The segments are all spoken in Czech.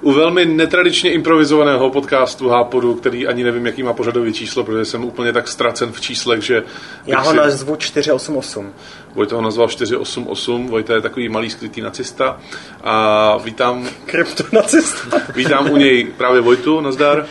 U velmi netradičně improvizovaného podcastu Hápodu, který ani nevím, jaký má pořadový číslo, protože jsem úplně tak ztracen v číslech, že... Já ho nazvu 488. Vojta ho nazval 488, Vojta je takový malý skrytý nacista a vítám... Kryptonacista. Vítám u něj právě Vojtu, nazdar.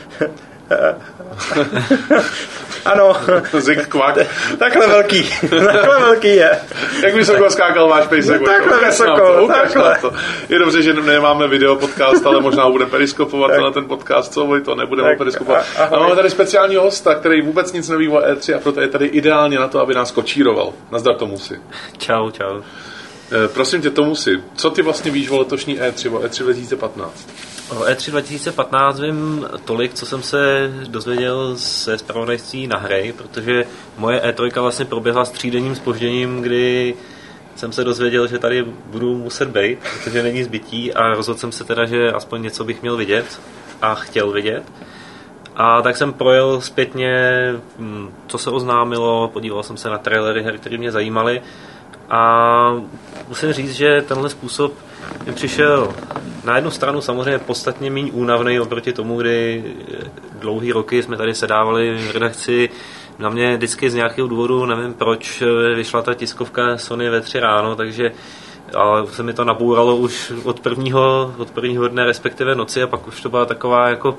Ano. Zik kvak. Takhle velký je. Jak vysoko skákal váš pejsek? No, takhle vysoko, takhle. Je dobře, že nemáme video podcast, ale možná budeme periskopovat na ten podcast, co Vojto, nebudeme ho periskopovat. A máme tady speciálního hosta, který vůbec nic neví o E3 a proto je tady ideálně na to, aby nás kočíroval. Nazdar Tomusi. Čau. Prosím tě, Tomusi, co ty vlastně víš o letošní E3, o E3 2015? O E3 2015 vím tolik, co jsem se dozvěděl ze zpravodajství na hry, protože moje E3 vlastně proběhla s 3denním zpožděním, kdy jsem se dozvěděl, že tady budu muset být, protože není zbytí a rozhodl jsem se teda, že aspoň něco bych měl vidět a chtěl vidět. A tak jsem projel zpětně, co se oznámilo, podíval jsem se na trailery her, které mě zajímaly a musím říct, že tenhle způsob mi přišel na jednu stranu samozřejmě podstatně méně únavný oproti tomu, kdy dlouhý roky jsme tady sedávali v redakci. Na mě vždycky z nějakého důvodu, nevím proč, vyšla ta tiskovka Sony ve 3 ráno, takže ale se mi to nabouralo už od prvního dne, respektive noci, a pak už to byla taková jako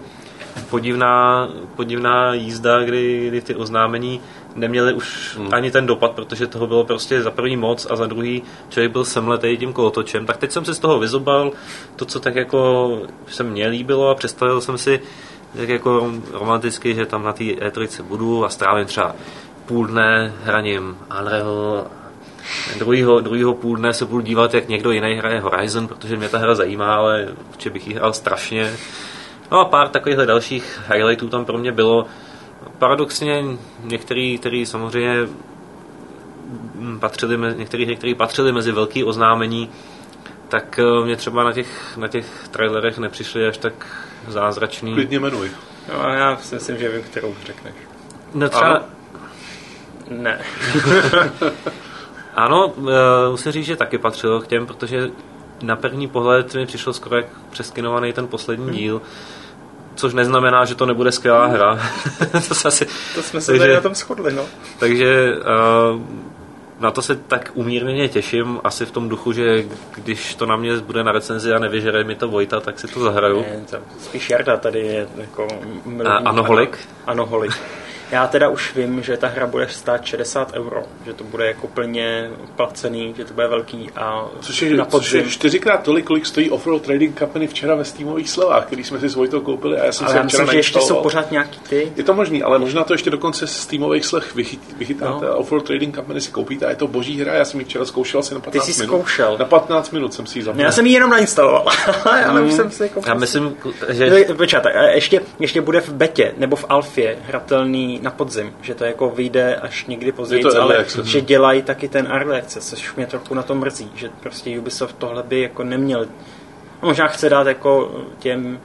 podivná jízda, kdy ty oznámení neměli už ani ten dopad, protože toho bylo prostě za první moc a za druhý člověk byl semletej tím kolotočem. Tak teď jsem se z toho vyzobal to, co tak jako se mně líbilo, a představil jsem si tak jako romanticky, že tam na té E3 budu a strávím třeba půl dne hraním Unreal, druhýho půl dne se budu dívat, jak někdo jiný hraje Horizon, protože mě ta hra zajímá, ale určitě bych ji hrál strašně. No a pár takovýchhle dalších highlightů tam pro mě bylo. Paradoxně některý, který samozřejmě některý patřili mezi velký oznámení, tak mě třeba na těch trailerech nepřišli až tak zázračný. Klidně jmenuj. No, já si myslím, že vím, kterou řekneš. No třeba... Ano? Ne. Ano, musím říct, že taky patřilo k těm, protože na první pohled mi přišlo skoro jak přeskinovaný ten poslední díl, což neznamená, že to nebude skvělá hra. To jsme se tady na tom shodli, no. Takže na to se tak umírněně těším, asi v tom duchu, že když to na mě bude na recenzi a nevyžere mi to Vojta, tak si to zahraju. Ne, to spíš Jarda tady je jako... Anoholik? Anoholik. Já teda už vím, že ta hra bude stát 60 €, že to bude jako plně placený, že to bude velký a což je 4x tolik, kolik stojí Offroad Trading Company včera ve Steamových slevách, který jsme si s Vojtou koupili a já jsem ale si já myslím, že ještě jsou pořád nějaký ty. Je to možný, ale možná to ještě dokonce z Steamových slev vychytáte. No. Offroad Trading Company si koupíte a je to boží hra, já jsem ji včera zkoušel asi na 15 minut. Ty jsi zkoušel? Na 15 minut jsem si ji zapnul. Já jsem ji jenom nainstaloval, ale už jsem si koupil. Já myslím, že... Počkat, ještě bude v betě nebo v alfě hratelný na podzim, že to jako vyjde až někdy později, ale že dělají taky ten early access, což mě trochu na to mrzí, že prostě Ubisoft tohle by jako neměl. Možná chce dát jako těm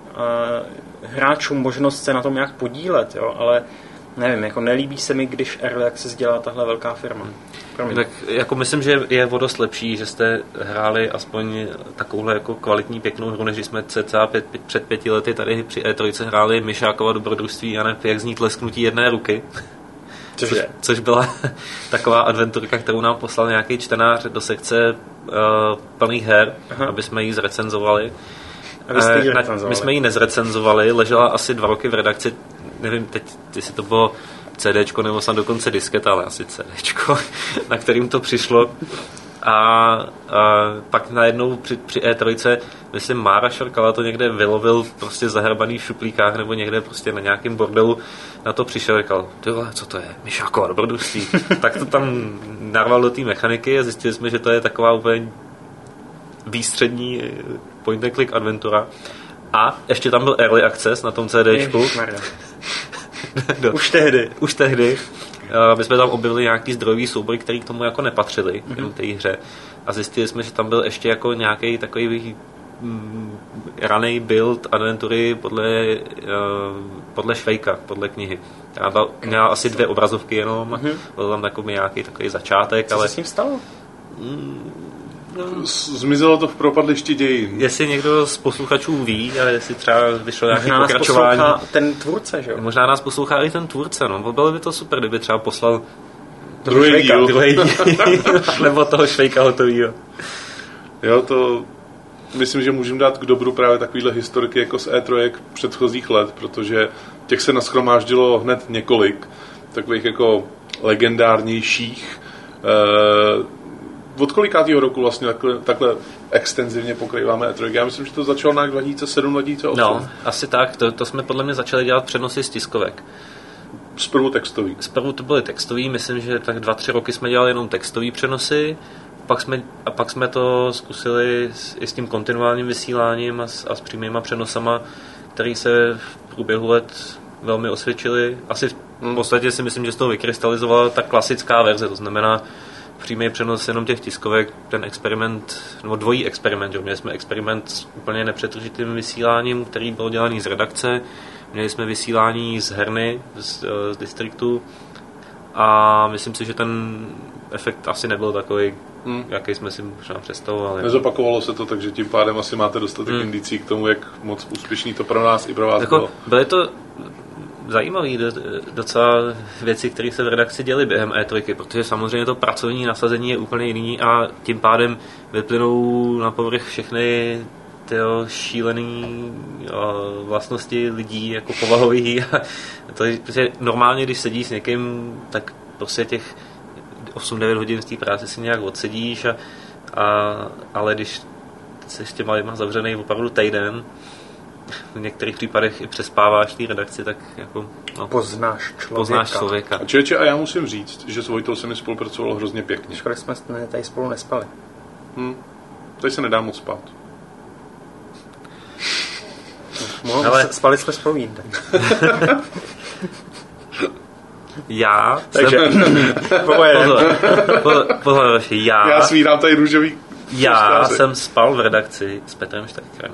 hráčům možnost se na tom nějak podílet, jo, ale nevím, jako nelíbí se mi, když early access dělá tahle velká firma. Tak jako myslím, že je o dost lepší, že jste hráli aspoň takovouhle jako kvalitní pěknou hru, než jsme cca před 5 lety tady při E3 hráli Myšákova dobrodružství a ne jak zní tlesknutí jedné ruky. Což byla taková adventurka, kterou nám poslal nějaký čtenář do sekce plných her, aby jsme ji zrecenzovali. My jsme ji nezrecenzovali, ležela asi 2 roky v redakci, nevím teď, jestli to bylo CDčko nebo snad dokonce disket, ale asi CDčko, na kterým to přišlo. A pak najednou při E3, myslím, Mára Šorkala to někde vylovil prostě zahrbaný v šuplíkách nebo někde prostě na nějakém bordelu, na to přišel a říkal, tyhle, co to je, Myšákova dobrodružství. Tak to tam narval do té mechaniky a zjistili jsme, že to je taková úplně výstřední point and click adventura. A ještě tam byl early access na tom CDčku. Už tehdy. My jsme tam objevili nějaký zdrojový souboj, který k tomu jako nepatřili, k té hře. A zjistili jsme, že tam byl ještě jako nějaký takový raný build adventury podle Švejka, podle knihy. Měla asi 2 obrazovky jenom, byl tam nějaký takový začátek. Co se s tím stalo? Zmizelo to v propadlišti dějin. Jestli někdo z posluchačů ví, ale jestli třeba vyšlo nějaké pokračování. Možná nás poslouchá ten tvůrce, že jo? Možná nás poslouchá i ten tvůrce, no. Bylo by to super, kdyby třeba poslal druhý díl. Nebo toho Švejka hotovýho. Jo, to myslím, že můžeme dát k dobru právě takovýhle historiky jako z E3 předchozích let, protože těch se nashromáždilo hned několik takových jako legendárnějších. Od kolikátýho roku vlastně takhle extenzivně pokrýváme E3? Já myslím, že to začalo na 2007-2008. No, asi tak. To jsme podle mě začali dělat přenosy z tiskovek. Zprvu textový. Zprvu to byly textový, myslím, že tak 2-3 roky jsme dělali jenom textový přenosy. Pak jsme to zkusili i s tím kontinuálním vysíláním a s přímýma přenosama, které se v průběhu let velmi osvědčily. Asi v podstatě si myslím, že z toho vykrystalizovala ta klasická verze, to znamená přímý přenos jenom těch tiskovek, ten experiment, nebo dvojí experiment, že? Měli jsme experiment s úplně nepřetržitým vysíláním, který byl dělaný z redakce, měli jsme vysílání z herny, z distriktu a myslím si, že ten efekt asi nebyl takový, jaký jsme si možná představovali. Nezopakovalo se to, takže tím pádem asi máte dostatek indicí k tomu, jak moc úspěšný to pro nás i pro vás bylo. Byly to zajímavé docela věci, které se v redakci děly během E3, protože samozřejmě to pracovní nasazení je úplně jiný a tím pádem vyplynou na povrch všechny ty šílené vlastnosti lidí jako povahových. Protože normálně, když sedíš s někým, tak prostě těch 8-9 hodin v té práci si nějak odsedíš, ale když jsi s těma lidma zavřený opravdu týden, v některých případech i přespáváš v té redakci, tak jako poznáš člověka. A já musím říct, že s Vojtou se mi spolupracovalo hrozně pěkně. Škoda, jsme tady spolu nespali. Tady se nedá moc spát. Ale spali jsme spolu jinde. Já svírám tady růžový Já jsem spal v redakci s Petrem Štajkrem.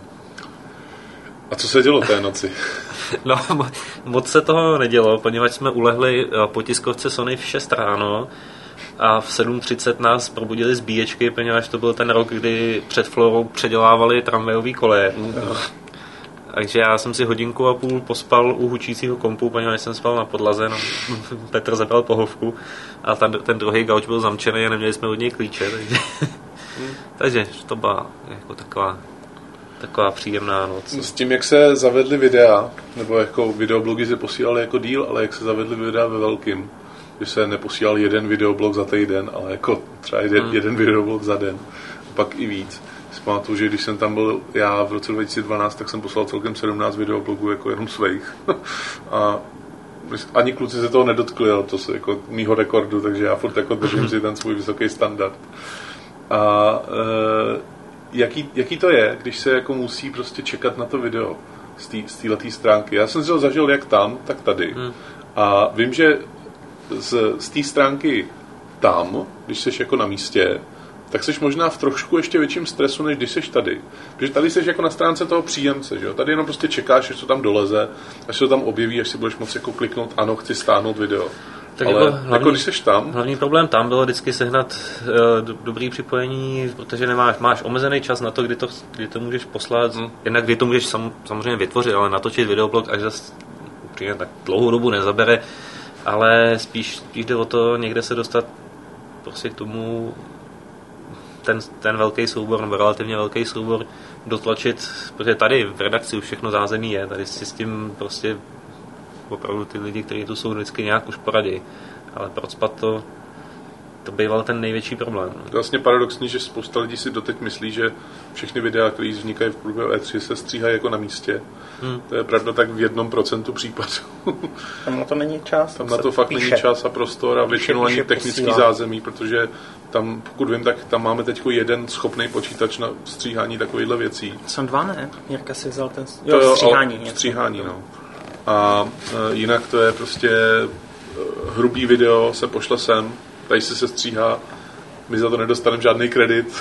A co se dělo té noci? No, moc se toho nedělo, poněvadž jsme ulehli po tiskovce Sony v 6 ráno a v 7:30 nás probudili zbíječky, poněvadž to byl ten rok, kdy před Florou předělávali tramvajový koleje. Takže já jsem si 1,5 hodiny pospal u hučícího kompu, poněvadž jsem spal na podlaze, no, Petr zabral pohovku a ten druhý gauč byl zamčený a neměli jsme od něj klíče, takže to byla jako taková příjemná noc. S tím, jak se zavedly videa, nebo jako videoblogy se posílaly jako díl, ale jak se zavedly videa ve velkým, že se neposílal jeden videoblog za týden, ale jako třeba jeden videoblog za den, a pak i víc. Pamatuju, že když jsem tam byl já v roce 2012, tak jsem poslal celkem 17 videoblogů jako jenom svých. A ani kluci se toho nedotkli, ale to se jako mýho rekordu, takže já furt jako držím si ten svůj vysoký standard. A jaký to je, když se jako musí prostě čekat na to video z této stránky? Já jsem si ho zažil jak tam, tak tady. A vím, že z té stránky tam, když jsi jako na místě, tak jsi možná v trošku ještě větším stresu, než když jsi tady. Protože tady jsi jako na stránce toho příjemce, že jo? Tady jenom prostě čekáš, až to tam doleze, až se to tam objeví, až si budeš moci jako kliknout, ano, chci stáhnout video. Tak ale jako když jsi tam... Hlavní problém tam bylo vždycky sehnat dobrý připojení, protože máš omezený čas na to, kdy to můžeš poslat, jednak kdy to můžeš samozřejmě vytvořit, ale natočit videoblog až zase tak dlouhou dobu nezabere, ale spíš jde o to někde se dostat prostě k tomu ten velký soubor, nebo relativně velký soubor dotlačit, protože tady v redakci už všechno zázemí je, tady si s tím prostě opravdu ty lidi, kteří tu jsou vždycky nějak už poradí, ale procpat to býval ten největší problém. To je vlastně paradoxní, že spousta lidí si doteď myslí, že všechny videa, které vznikají v průběhu E3, se stříhají jako na místě. To je pravda tak v 1% případů. Tam na to není čas. Tam na to fakt není čas a prostor a většinou ani technický zázemí, protože tam, pokud vím, tak tam máme teď jeden schopný počítač na stříhání takovýchhle věcí. Jsou 2, ne? Jirka si vzal ten stříhání. No. A jinak to je prostě hrubý video, se pošle sem, tady se stříhá, my za to nedostaneme žádný kredit.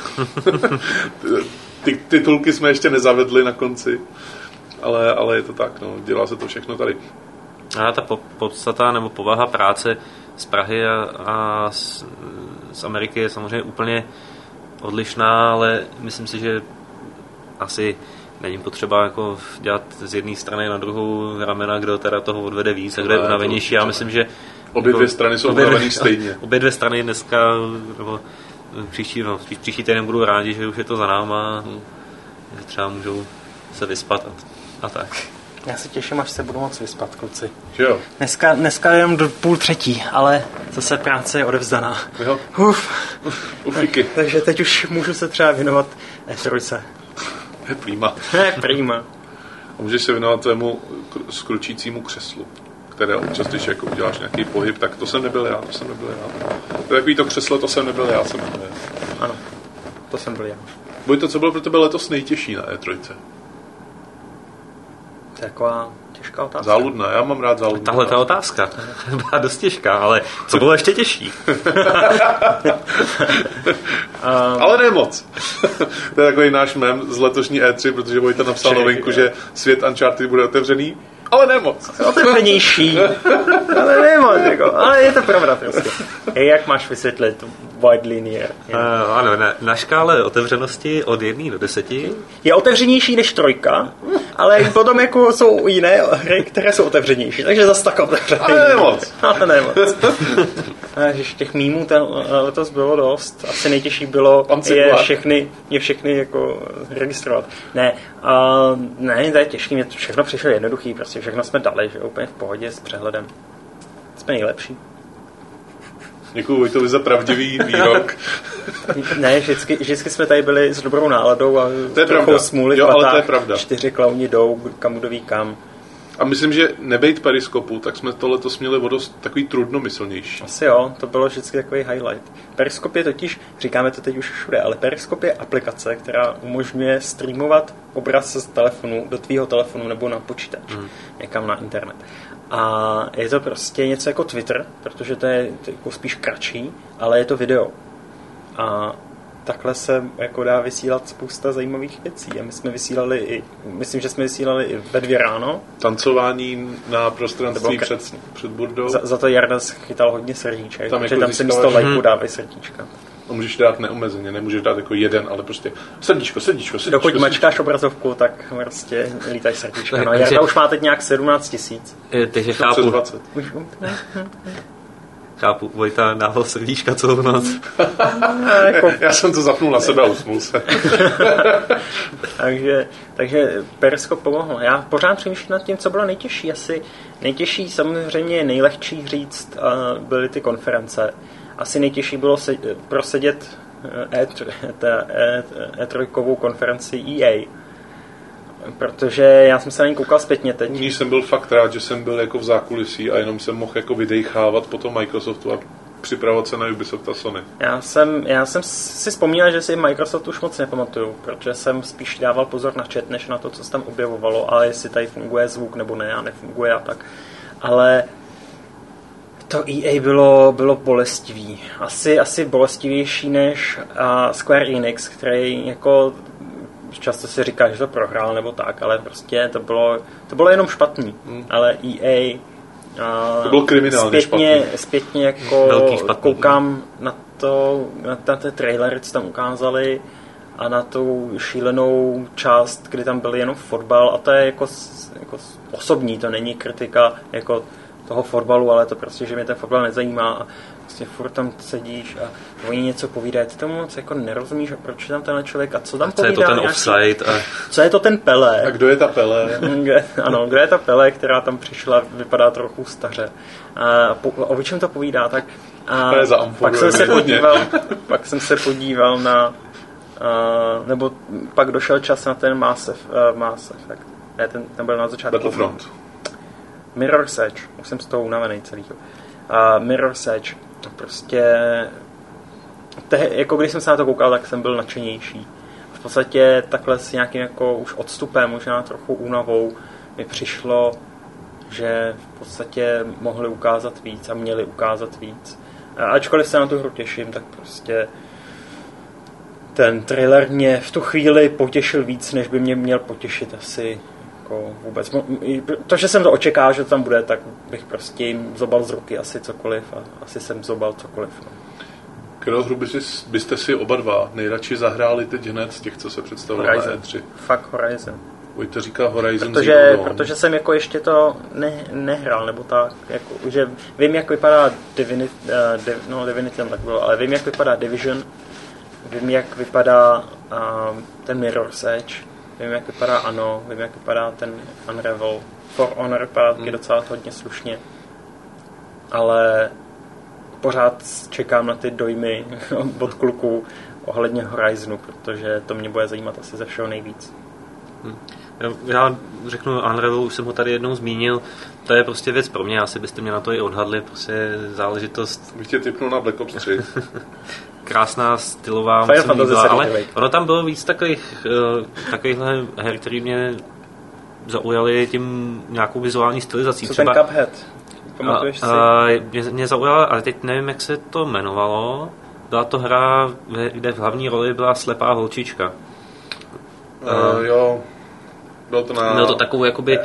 Ty titulky jsme ještě nezavedli na konci, ale je to tak, no, dělá se to všechno tady. A ta podstata nebo povaha práce z Prahy a z Ameriky je samozřejmě úplně odlišná, ale myslím si, že asi není potřeba jako dělat z jedné strany na druhou ramena, kdo teda toho odvede víc a kdo je unavenější. Já myslím, že obě dvě strany jsou unavený stejně. Obě dvě strany dneska, nebo příští týden budou rádi, že už je to za náma, že třeba můžou se vyspat a tak. Já se těším, až se budu moc vyspat, kluci. Jo. Dneska jenom do 2:30, ale zase práce je odevzdaná. Ufíky. Takže teď už můžu se třeba věnovat E3. Prima. A můžeš se věnovat tvému skručícímu křeslu, které občas, když jako uděláš nějaký pohyb, tak to jsem nebyl já. To je takový to křeslo, to jsem nebyl já. Ano, to jsem byl já. Vojto, co bylo pro tebe letos nejtěžší na E3? To je taková těžká otázka. Záludná, já mám rád záludnou. Tahle ta otázka byla dost těžká, ale co bylo ještě těžší? Ale ne moc. To je takový náš mem z letošní E3, protože Vojta napsal novinku, že svět Uncharted bude otevřený, ale ne moc. Otevřenější, ale ne moc, jako. Ale je to pravda prostě. Jak máš vysvětlit wide linear? Ano, na škále otevřenosti od 1 do 10 je otevřenější než 3, ale potom jako jsou jiné hry, které jsou otevřenější, takže zase tak otevřený. Ale ne moc. Těch mýmů letos bylo dost. Asi nejtěžší bylo je všechny jako registrovat. Ne, to je těžké, mě to všechno přišlo jednoduchý, prostě všechno jsme dali, že úplně v pohodě s přehledem. Jsme nejlepší. Děkuju Vojtovi za pravdivý výrok. Ne, vždycky jsme tady byli s dobrou náladou a trochu smůly jo, ale to je pravda. 4 klauni jdou, kam kdo ví kam. A myslím, že nebejt periskopu, tak jsme to letos měli o dost takový trudnomyslnější. Asi jo, to bylo vždycky takový highlight. Periskop je totiž, říkáme to teď už všude, ale periskop je aplikace, která umožňuje streamovat obraz z telefonu do tvýho telefonu nebo na počítač, někam na internet. A je to prostě něco jako Twitter, protože to je jako spíš kratší, ale je to video. A takhle se jako dá vysílat spousta zajímavých věcí. A my jsme vysílali myslím, že jsme vysílali i ve 2 ráno. Tancování na prostranství před burdou. Za to Jarda chytal hodně srdíček, protože tam se místo lajku dávají srdíčka. A můžeš dát neomezeně, nemůžeš dát jako jeden, ale prostě srdíčko. Dokud mačkáš obrazovku, tak prostě lítají srdíčka. No, Jarda už má teď nějak 17 000. Takže chápu. 20. Chápu, Vojta dával srdíčka celou noc. Já jsem to zapnul na sebe a usnul se. takže periskop pomohl. Já pořád přemýšlím nad tím, co bylo nejtěžší. Asi nejtěžší, samozřejmě nejlehčí říct, byly ty konference. Asi nejtěžší bylo prosedět E3 konferenci EA. Protože já jsem se na ní koukal zpětně teď. Když jsem byl fakt rád, že jsem byl jako v zákulisí a jenom jsem mohl jako vydejchávat po tom Microsoftu a připravovat se na Ubisoft a Sony. Já jsem si vzpomněl, že si Microsoft už moc nepamatuju, protože jsem spíš dával pozor na chat, než na to, co se tam objevovalo, ale jestli tady funguje zvuk nebo ne a nefunguje a tak. Ale to EA bylo bolestivý. Asi bolestivější než Square Enix, který jako často si říká, že to prohrál nebo tak, ale prostě to bylo jenom špatný. Ale EA to bylo kriminálně zpětně jako koukám na ty trailery, co tam ukázali a na tu šílenou část, kdy tam byl jenom fotbal a to je jako osobní, to není kritika jako toho fotbalu, ale to prostě, že mě ten fotbal nezajímá a prostě furt tam sedíš a oni něco povídají, ty tomu moc jako nerozumíš a proč je tam tenhle člověk a co tam povídá. Co je to ten offside? Co je to ten Pelé? A kdo je ta Pelé? Kdo je ta Pelé, která tam přišla, vypadá trochu staře. O čem to povídá, tak pak jsem se podíval na nebo pak došel čas na ten Mass Effect. Ne, ten byl na začátku. Battlefront. Mirror's Edge, už jsem z toho unavený celýho. Mirror's Edge, prostě jako když jsem se na to koukal, tak jsem byl nadšenější. V podstatě takhle s nějakým jako už odstupem, možná trochu únavou mi přišlo, že v podstatě mohli ukázat víc a měli ukázat víc. Ačkoliv se na tu hru těším, tak prostě ten trailer mě v tu chvíli potěšil víc, než by mě měl potěšit asi jako vůbec. To, že jsem to očekával, že to tam bude, tak bych prostě jim zobal z ruky asi cokoliv a asi jsem zobal cokoliv. No. Kterou hru byste si oba dva nejradši zahráli teď hned z těch, co se představilo na E3? Fakt Horizon. Vojta říká Horizon protože jsem jako ještě to nehrál, nebo tak, jako, že vím, jak vypadá Divinity, tak bylo, ale vím, jak vypadá Division, vím, jak vypadá ten Mirror's Edge, vím, jak vypadá Anno, vím, jak vypadá ten Unravel. For Honor vypadá taky docela hodně slušně, ale pořád čekám na ty dojmy od kluků ohledně Horizonu, protože to mě bude zajímat asi ze všeho nejvíc. Já řeknu, Unravel, už jsem ho tady jednou zmínil, to je prostě věc pro mě, asi byste mě na to i odhadli, prostě záležitost. Bych tě tipnul na Black Ops 3. Krásná, stylová, musím líbila, ale ono tam bylo víc takovýchhle her, který mě zaujaly tím nějakou vizuální stylizací. Co třeba ten Cuphead? Pamatuješ si? Mě zaujala, ale teď nevím, jak se to jmenovalo. Byla to hra, kde v hlavní roli byla slepá holčička. Jo. Bylo to takovou jakoby...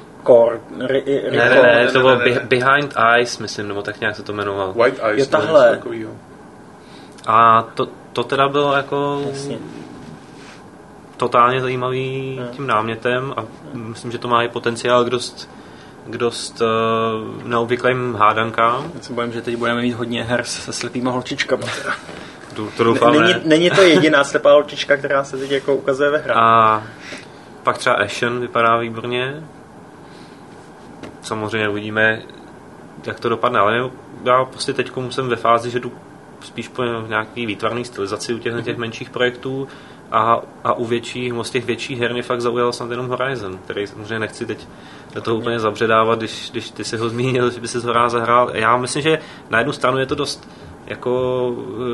Ne, to bylo Behind Eyes, myslím, nebo tak nějak se to jmenovalo. White Eyes. Jo, tahle. A to teda bylo jako... Jasně. Totálně zajímavý tím námětem a myslím, že to má i potenciál k dost neobvyklým hádankám. Já se bojím, že teď budeme mít hodně her se slepýma holčičkama. To doufám, není to jediná slepá holčička, která se teď jako ukazuje ve hrách. A pak třeba Ashen vypadá výborně. Samozřejmě uvidíme, jak to dopadne, ale já prostě teď jsem ve fázi, že jdu spíš po nějaký výtvarný stylizaci u těch menších projektů a u těch větších her mě fakt zaujal snad jenom Horizon, který samozřejmě nechci teď do toho úplně zabředávat, když ty si ho zmínil, že by si ho rád zahrál. Já myslím, že na jednu stranu je to dost jako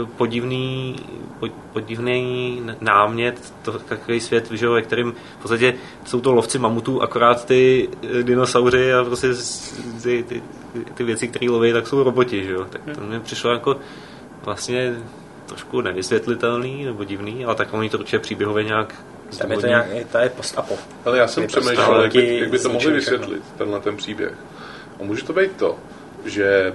podivný námět, takový svět, ve kterým v podstatě jsou to lovci mamutů, akorát ty dinosauři a prostě ty věci, které loví, tak jsou roboti, že jo. Tak to mě přišlo jako vlastně trošku nevysvětlitelný nebo divný, ale tak oni to určitě příběhově nějak tam je to nějak, to je post-apo. Ale já jsem přemýšlel, jak by to mohli vysvětlit, ten příběh. A může to být to, že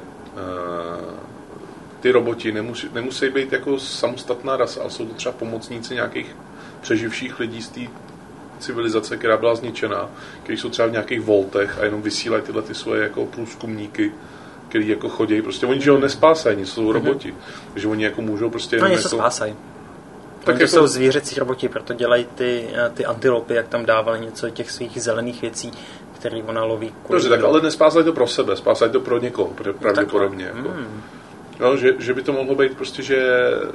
ty roboti nemusí být jako samostatná rasa, ale jsou to třeba pomocníci nějakých přeživších lidí z té civilizace, která byla zničená, kteří jsou třeba v nějakých voltech a jenom vysílají tyhle ty svoje jako průzkumníky, který jako chodí, prostě oni, že ho nespásají, nic, jsou roboti, takže oni jako můžou prostě... No něco jako... spásají. Tak jako... jsou zvířecí roboti, proto dělají ty antilopy, jak tam dávali něco těch svých zelených věcí, který ona loví. Dobře, tak ale nespásají to pro sebe, spásají to pro někoho, pravděpodobně. Jako. No, že by to mohlo být prostě, že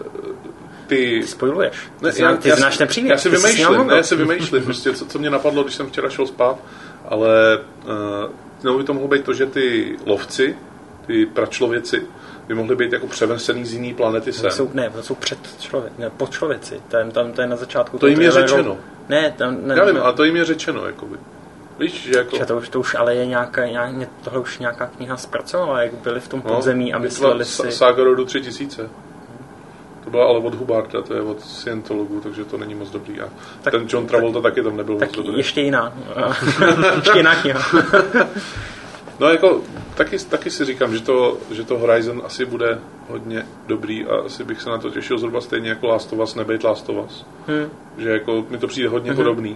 ty spojuješ. Ty znáš ten příběh. Já si vymýšlím, prostě, co mě napadlo, když jsem včera šel spát, ale nebo by to mohlo být to, že ty lovci, ty pračlověci, by mohly být jako převesený z jiný planety sem. To jsou pod člověci. To je na začátku. To jim je řečeno. Ne, já vím, ale to jim je řečeno, jakoby. Víš, že jako... To už ale je tohle už nějaká kniha zpracovala, jak byli v tom podzemí a mysleli si... Saga rodu 3000. To byla ale od Hubarta, to je od Scientologu, takže to není moc dobrý. A tak, ten John Travolta taky tam nebyl moc dobrý. Ještě jiná. Ještě jiná kniha. No jako, taky si říkám, že to Horizon asi bude hodně dobrý a asi bych se na to těšil zhruba stejně jako Last of Us, nebejt Last of Us. Že jako mi to přijde hodně podobný.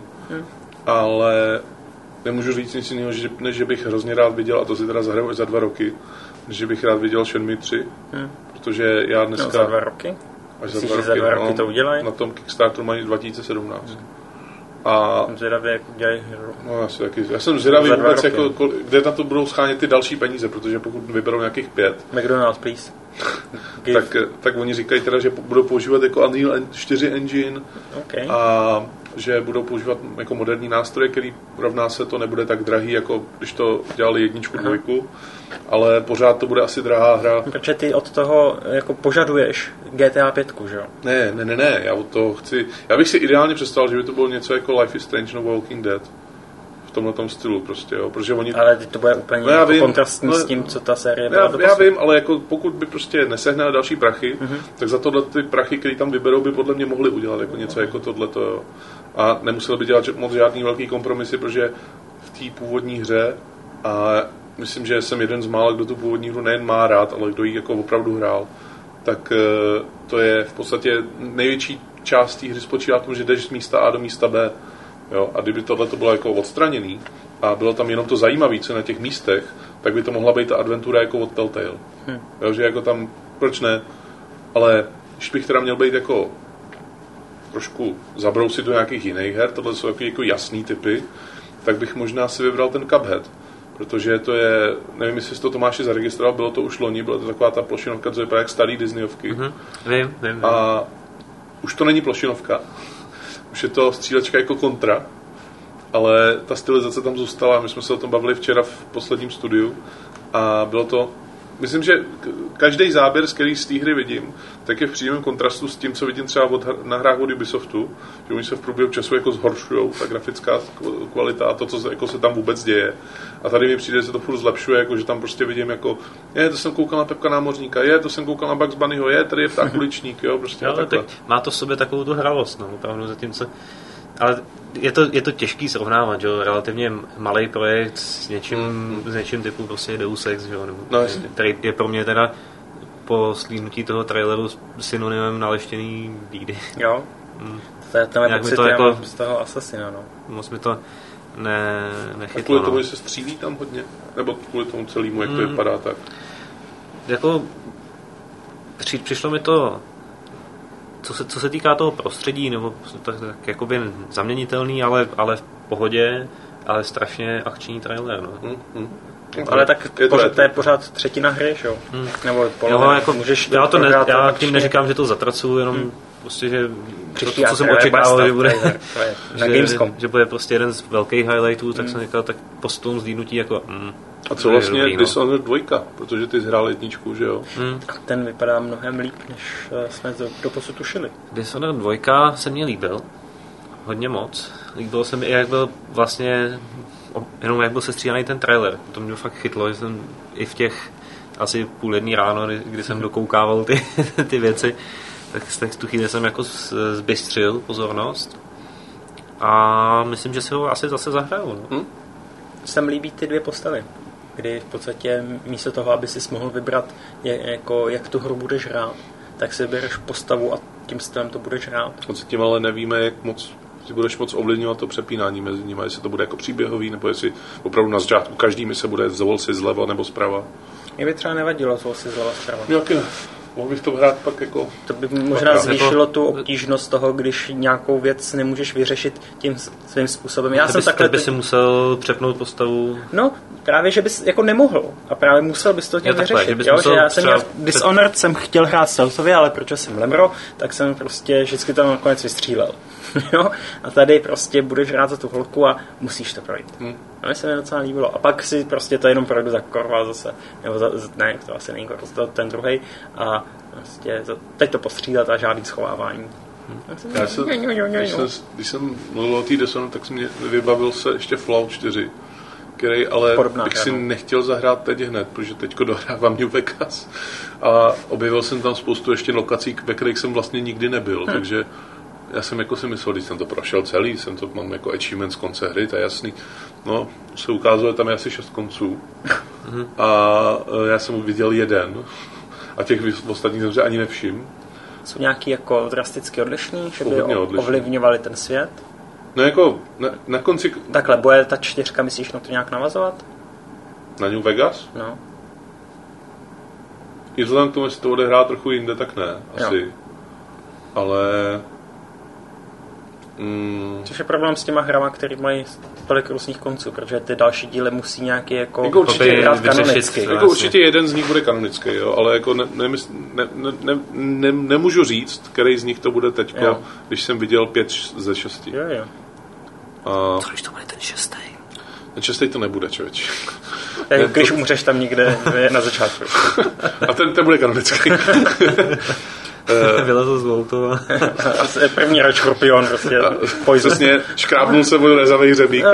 Ale nemůžu říct nic jiného, než že bych hrozně rád viděl, a to si teda zahraju za 2 roky, že bych rád viděl Shenmue 3, protože já dneska... No, za 2 roky? Myslíš, že za 2 roky to udělají? Na tom Kickstarteru mají 2017. A jsem zvědavý, jak udělají hru. No, já jsem zvědavý vůbec, jako, kde na to budou schánět ty další peníze, protože pokud vyberou nějakých 5... McDonald's, please. tak oni říkají teda, že budou používat jako Unreal 4 engine a že budou používat jako moderní nástroje, který rovná se to nebude tak drahý, jako když to dělali 1, 2, ale pořád to bude asi drahá hra. Protože ty od toho jako požaduješ GTA 5, že jo? Ne, já od toho chci... Já bych si ideálně představil, že by to bylo něco jako Life is Strange nebo Walking Dead. V tomhletom stylu prostě, jo, protože oni... Ale to bude úplně kontrastní s tím, co ta série byla doposud. Já vím, ale jako pokud by prostě nesehnali další prachy, tak za tohle ty prachy, které tam vyberou, by podle mě mohli udělat jako něco jako tohleto, jo. A nemuseli by dělat moc žádný velký kompromisy, protože v té původní hře, a myslím, že jsem jeden z mála, kdo tu původní hru nejen má rád, ale kdo ji jako opravdu hrál, tak to je v podstatě největší část té hry spočívá v tom, že jdeš z místa A do místa B. Jo? A kdyby tohle to bylo jako odstraněný a bylo tam jenom to zajímavé, co na těch místech, tak by to mohla být ta adventura jako od Telltale. Jo? Že jako tam, proč ne? Ale když bych teda měl být jako trošku zabrousit do nějakých jiných her, tohle jsou jako jasný typy, tak bych možná si vybral ten Cuphead. Protože to je, nevím, jestli jsi to Tomáši zaregistroval, bylo to už loni, byla to taková ta plošinovka, co vypadá jak starý Disneyovky. Vím. A už to není plošinovka. Už je to střílečka jako Contra, ale ta stylizace tam zůstala. My jsme se o tom bavili včera v posledním studiu a bylo to, myslím, že každý záběr, který z té hry vidím, tak je v přímém kontrastu s tím, co vidím třeba na hrách od Ubisoftu, že oni se v průběhu času jako zhoršujou, ta grafická kvalita a to, co jako se tam vůbec děje. A tady mi přijde, že se to furt zlepšuje, jako, že tam prostě vidím jako, to jsem koukal na Pepka Námořníka, to jsem koukal na Bugs Bunnyho, tady je pták uličník, jo, prostě takhle. Má to v sobě takovou tu hravost, no, opravdu zatímco. Ale je to těžký srovnávat, že jo, relativně malý projekt s něčím typu prostě Deus Ex, že jo, který je pro mě teda po slídnutí toho traileru synonymem naleštěný bídy. Jo, to je tenhle pocit jako z toho Assassina, no. Moc mi to nechytlo. A kvůli tomu, že se střílí tam hodně? Nebo kvůli tomu celému, jak to vypadá tak? Jako přišlo mi to, co se týká toho prostředí, nebo tak jakoby zaměnitelný, ale v pohodě, ale strašně akční trailer, no. Ale tak to je pořád třetina hry, že jo? Nebo polovina. Jo, jako, můžeš já tím neříkám, že to zatracuju, jenom prostě, že to, co jsem očekával, že bude na Gamescom. Že bude prostě jeden z velkých highlightů, tak jsem říkal, tak postupem zhlídnutí jako a co vlastně dobrý, Dishonored 2, protože ty hrál jedničku, že jo? A ten vypadá mnohem líp, než jsme doposud tušili. Dishonored 2 se mně líbil, hodně moc. Líbilo se mi, jak byl vlastně, jenom jak byl sestříhaný ten trailer. To mě fakt chytlo, že jsem i v těch asi 12:30 ráno, kdy jsem dokoukával ty věci, tak tu chvíli jsem jako zbystřil pozornost. A myslím, že si ho asi zase zahraju. No. Se mi líbí ty dvě postavy, kdy v podstatě místo toho, aby si mohl vybrat, jak tu hru budeš hrát, tak si vybereš postavu a tím stylem to budeš hrát. Tím ale nevíme, jak moc si budeš moc ovlivňovat to přepínání mezi nimi, jestli to bude jako příběhový, nebo jestli opravdu na začátku každý mi se bude zvol si zleva nebo zprava. Mě by třeba nevadilo zvol si zleva zprava. Nějaký, mohl bych to hrát pak jako... To by možná zvýšilo tu obtížnost toho, když nějakou věc nemůžeš vyřešit tím svým způsobem. Já jsem takhle... by si musel přepnout postavu... No, právě, že bys jako nemohl. A právě musel bys to tím vyřešit. Že já jsem Dishonored jsem chtěl hrát stealthově, ale protože jsem lemro, tak jsem prostě vždycky tam nakonec vystřílel. Jo? A tady prostě budeš hrát za tu holku a musíš to projít. A mi se mi docela líbilo. A pak si prostě to jenom projdu za Korva zase. Nebo ne, to asi není Korva, ten druhej. A prostě teď to postřídat a žádný schovávání. Když jsem mluvil o té Dishonored, tak jsem mě vybavil se ještě Fallout 4, který ale bych si nechtěl zahrát teď hned, protože teďko dohrávám New Vegas. A objevil jsem tam spoustu ještě lokací, ve kterých jsem vlastně nikdy nebyl, takže já jsem jako si myslel, když jsem to prošel celý, mám jako achievement z konce hry, to je jasný. No, se ukázalo, že tam je asi 6 konců. A já jsem viděl jeden. A těch ostatních jsem se ani nevšiml. Jsou nějaký jako drasticky odlišný, že by ovlivňovali ten svět? No jako na konci... Takhle, bude ta 4, myslíš na to nějak navazovat? Na New Vegas? No. I vzhledem k tomu, jestli to odehrá trochu jinde, tak ne, asi. Jo. Ale... Což je problém s těma hrama, který mají tolik různých konců, protože ty další díly musí nějaký jako určitě hrát kanonicky. Jako určitě jeden z nich bude kanonický, jo, ale jako nemůžu říct, který z nich to bude teďko, když jsem viděl 5 ze 6. Jo. Co když to bude ten 6? Ten 6 to nebude, člověč. Když umřeš tam někde na začátku. A ten bude kanonický. Vylezl z voltu. První rač škorpion, prostě. Přesně, škrábnul se mu rezavej hřebík.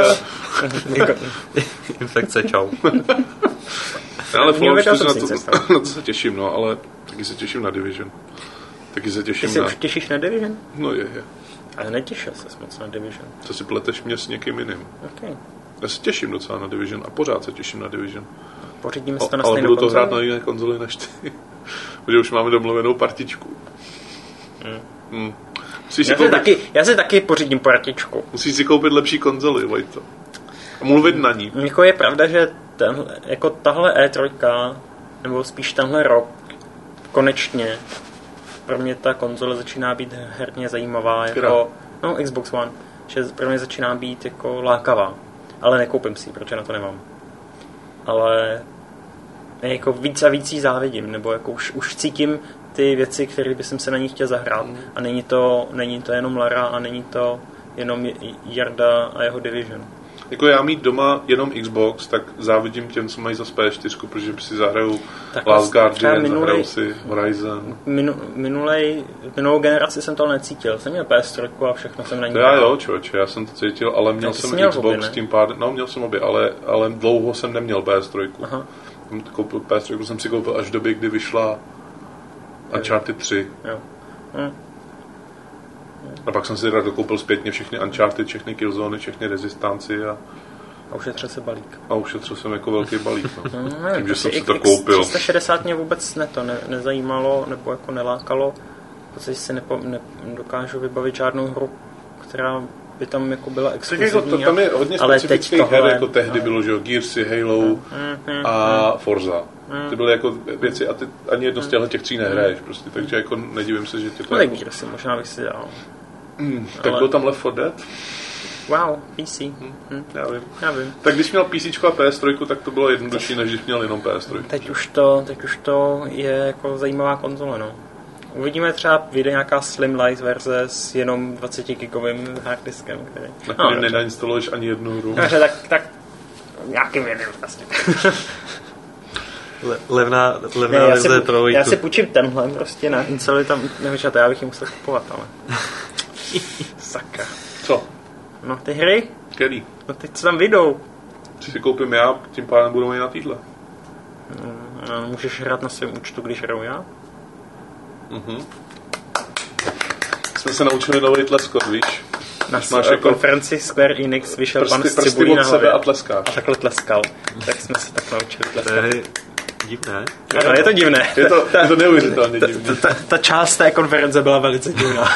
Infekce, čau. Ale na to se těším, no, ale taky se těším na Division. Ty se už těšíš na Division? No je. Ale netěšil ses moc na Division. To si pleteš mě s někým jiným. Okay. Já se těším docela na Division a pořád se těším na Division. Pořídíme si to na stejnou konzoli? Ale budu to hrát na jiné konzoli než ty. Protože už máme domluvenou partičku. Já si taky pořídím partičku. Musíš si koupit lepší konzoli, Vojto. A mluvit na ní. Jako je pravda, že jako tahle E3, nebo spíš tenhle rok, konečně pro mě ta konzole začíná být herně zajímavá. Jako, no, Xbox One. Že pro mě začíná být jako lákavá. Ale nekoupím si, protože na to nemám. Ale jako víc a víc jí závidím, nebo jako už cítím ty věci, které bych se na ní chtěl zahrát. A není to jenom Lara a není to jenom Jarda a jeho Division. Jako já mít doma jenom Xbox, tak závidím těm, co mají za PS4, protože by si zahrajou Last Guardian, zahrajou si Horizon. Minulou generaci jsem to necítil. Jsem měl PS3 a všechno jsem na ní hrál. Jo, člověče, já jsem to cítil, ale měl jsem Xbox s tím pádem. No, měl jsem obě, ale dlouho jsem neměl PS3. Aha. PS3 jsem si koupil až v době, kdy vyšla Uncharted 3. Jo. A pak jsem si rád dokoupil zpětně všechny Uncharted, všechny Killzone, všechny Rezistanci a ušetřil se balík. A ušetřil jsem jako velký balík. No. Tím, že jsem si to koupil. 360 mě vůbec nezajímalo nebo jako nelákalo. V podstatě si nedokážu vybavit žádnou hru, která by tam jako byla exkluzivní. Jako tam je hodně specifických her, jako tehdy bylo, že Gearsy, Halo a Forza. Ty byly jako věci a ty ani jedno z těch tří nehraješ prostě, takže jako nedivím se, že tě to... Ale Gearsy možná bych si dal. Tak byl tam Left 4 Dead? Wow, PC. Já vím. Tak když měl PC a PS3, tak to bylo jednodušší, než když měl jenom PS3. Teď už to je jako zajímavá konzole, no. Uvidíme, třeba vyjde nějaká Slim Light verze s jenom 20 gigovým harddiskem, který... Na kterým nenainstaluješ ani jednu hru. Takže tak nějakým jedným vlastně. Levná verze pro Vojtu. Já si půjčím tenhle prostě na instaluji tam, nevíš, já bych ji musel kupovat, ale... Sakra. Co? No ty hry? Který? No teď co tam vyjdou? Si koupím já, tím pádem budou i na týhle. No, můžeš hrát na svém účtu, když hraju já? Jsme se naučili nový tleskot, víš? Na konferenci Square Enix vyšel pan z cibulí nahoře. Sebe a tleskáš. A takhle tleskal. Tak jsme se tak naučili tleskat. To je divné. Ano, je to divné. Je to neuvěřitelně divné. Ta část té konference byla velice divná.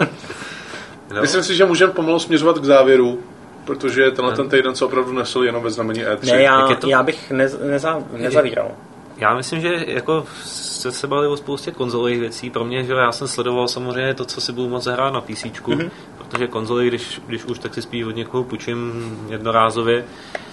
No. Myslím si, že můžeme pomalu směřovat k závěru, protože ten týden se opravdu nesl jenom ve znamení E3. Ne, já bych nezavíral. Já myslím, že jako se bavili o spoustě konzolových věcí. Pro mě, že já jsem sledoval samozřejmě to, co si budu moct zahrát na PCčku, protože konzoly, když už, tak si spíš od někoho půjčím jednorázově.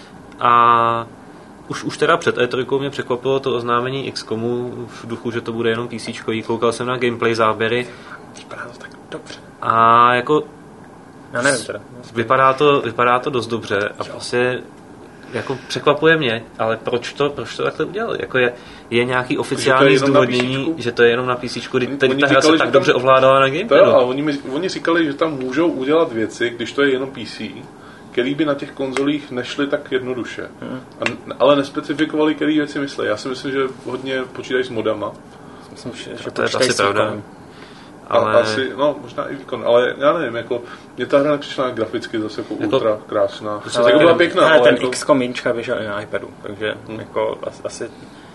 A už teda před E3 mě překvapilo to oznámení XCOMu v duchu, že to bude jenom PCčkový. Koukal jsem na gameplay záběry. Vypadá to tak dobře. A jako já nevím teda. Vypadá to dost dobře a prostě jako překvapuje mě, ale proč to takhle udělali? Jako je nějaký oficiální zdůvodnění, že to je jenom na PCčku, ta hra se tak dobře ovládala na gamepadu. A oni říkali, že tam můžou udělat věci, když to je jenom PC, který by na těch konzolích nešly tak jednoduše. Ale nespecifikovali, který věci myslí. Já si myslím, že hodně počítají s modama. Myslím, že to je asi pravda. Ale... Asi, no, možná i výkon, ale já nevím, jako, mě ta hra nepřišla graficky zase jako ultra krásná. Jako byla pěkná, ale ten jako... XCOM jednička vyšel i na iPadu, takže jako asi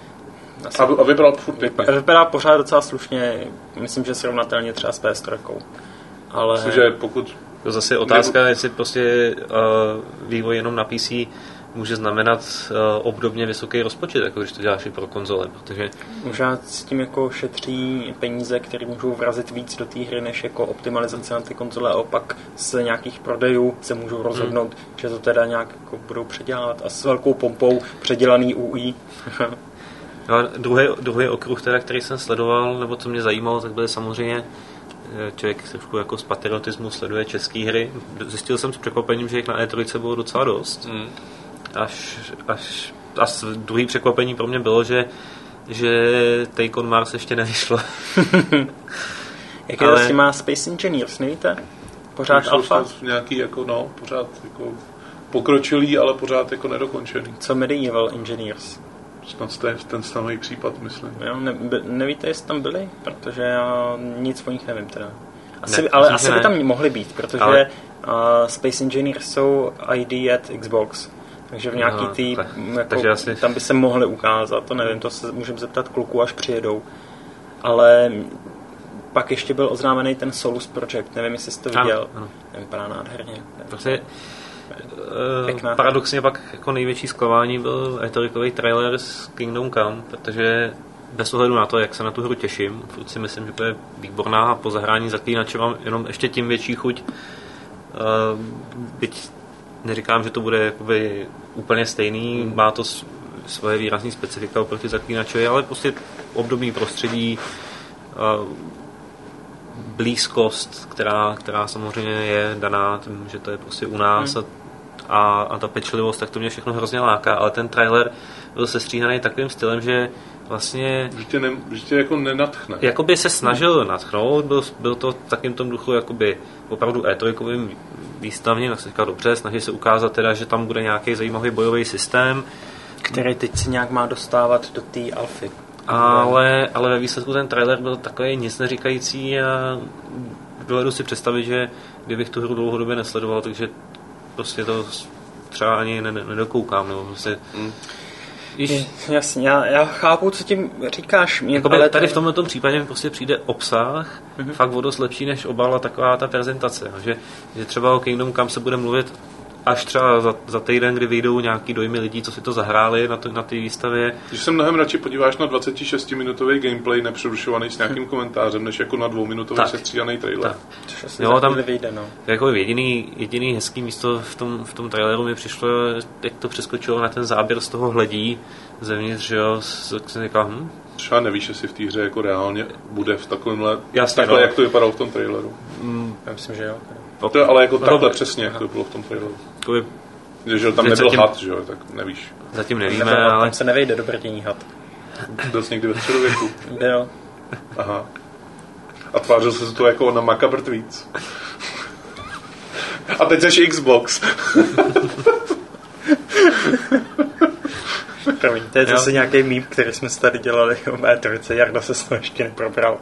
a vypadal furt pěkně. Vypadá pořád docela slušně, myslím, že srovnatelně třeba s PS3. Ale... Myslím, že pokud... To zase otázka, jestli prostě vývoj jenom na PC může znamenat obdobně vysoký rozpočet, jako když to děláš i pro konzole, protože... Možná s tím jako šetří peníze, které můžou vrazit víc do té hry, než jako optimalizace na ty konzole a opak z nějakých prodejů se můžou rozhodnout, že to teda nějak jako budou předělat a s velkou pompou předělaný UI. No a druhý okruh, teda, který jsem sledoval, nebo co mě zajímalo, tak byly samozřejmě člověk trošku jako z patriotismu sleduje české hry. Zjistil jsem s překvapením, že jich na E3 bylo docela dost. Až druhý překvapení pro mě bylo, že Take on Mars ještě nevyšlo. Jak je to s těma Space Engineers, nevíte? Pořád alfa? Nějaký jako, no, pořád jako pokročilý, ale pořád jako nedokončený. Co Medieval Engineers? Snad to je ten samý případ, myslím. Jo, nevíte, jestli tam byli? Protože já nic o nich nevím teda. Asi by tam mohli být, protože Space Engineers jsou ID at Xbox. Takže v nějaký tý, jako, asi... tam by se mohli ukázat, to nevím, to se můžeme zeptat kluků, až přijedou. Ale pak ještě byl oznámený ten Solus Project, nevím, jestli jsi to viděl. Ano. Vypadá nádherně. Prostě paradoxně pak jako největší zklamání byl E3 trailer z Kingdom Come, protože bez ohledu na to, jak se na tu hru těším, furt si myslím, že to je výborná a po zahrání Zaklínače mám jenom ještě tím větší chuť. Byť neříkám, že to bude jakoby úplně stejný, má to svoje výrazné specifika oproti Zaklínačovi, ale prostě obdobný prostředí, blízkost, která samozřejmě je daná tím, že to je prostě u nás a ta pečlivost, tak to mě všechno hrozně láká, ale ten trailer byl sestříhaný takovým stylem, že vlastně... Že tě jako nenadchne. Jakoby se snažil nadchnout, byl to v takým tom duchu jakoby opravdu E3kovým výstavně, tak se říká dobře, snaží se ukázat teda, že tam bude nějaký zajímavý bojový systém. Který teď se nějak má dostávat do té alfy. Ale ve výsledku ten trailer byl takový nic neříkající a dovedu si představit, že kdybych tu hru dlouhodobě nesledoval, takže prostě to třeba ani nedokoukám. Nebo prostě... Jasně, já chápu, co tím říkáš. Ale tady v tomto případě mi prostě přijde obsah fakt o dost lepší, než obala taková ta prezentace. Že třeba o Kingdom Come se bude mluvit až třeba za týden, kdy vyjdou nějaký dojmy lidí, co si to zahráli na té výstavě. Když se mnohem radši podíváš na 26-minutový gameplay nepřerušovaný s nějakým komentářem, než jako na 2minutový sestříhaný trailer. Jo, tam vyjde, no. Jako jediný hezký místo v tom traileru mi přišlo, jak to přeskočilo na ten záběr z toho hledí zevnitř, že jo, jsem říkal, Třeba nevíš, jestli v té hře jako reálně bude v takovémhle, jasně, takhle, jak to vypadalo v tom traileru. Já myslím, že jo. To, ale jako takhle přesně, jak to bylo v tom traileru. Že tam nebyl had, že jo, tak nevíš. Zatím nevíme, ale... Tam se nevejde do brdění had. Byl jsi někdy ve středověku? Jo. Aha. A tvářil se to jako na Makabrt víc. A teď jsi Xbox. Promiň, to je zase nějaký mím, který jsme tady dělali o E3, Jarda se to ještě neprobral.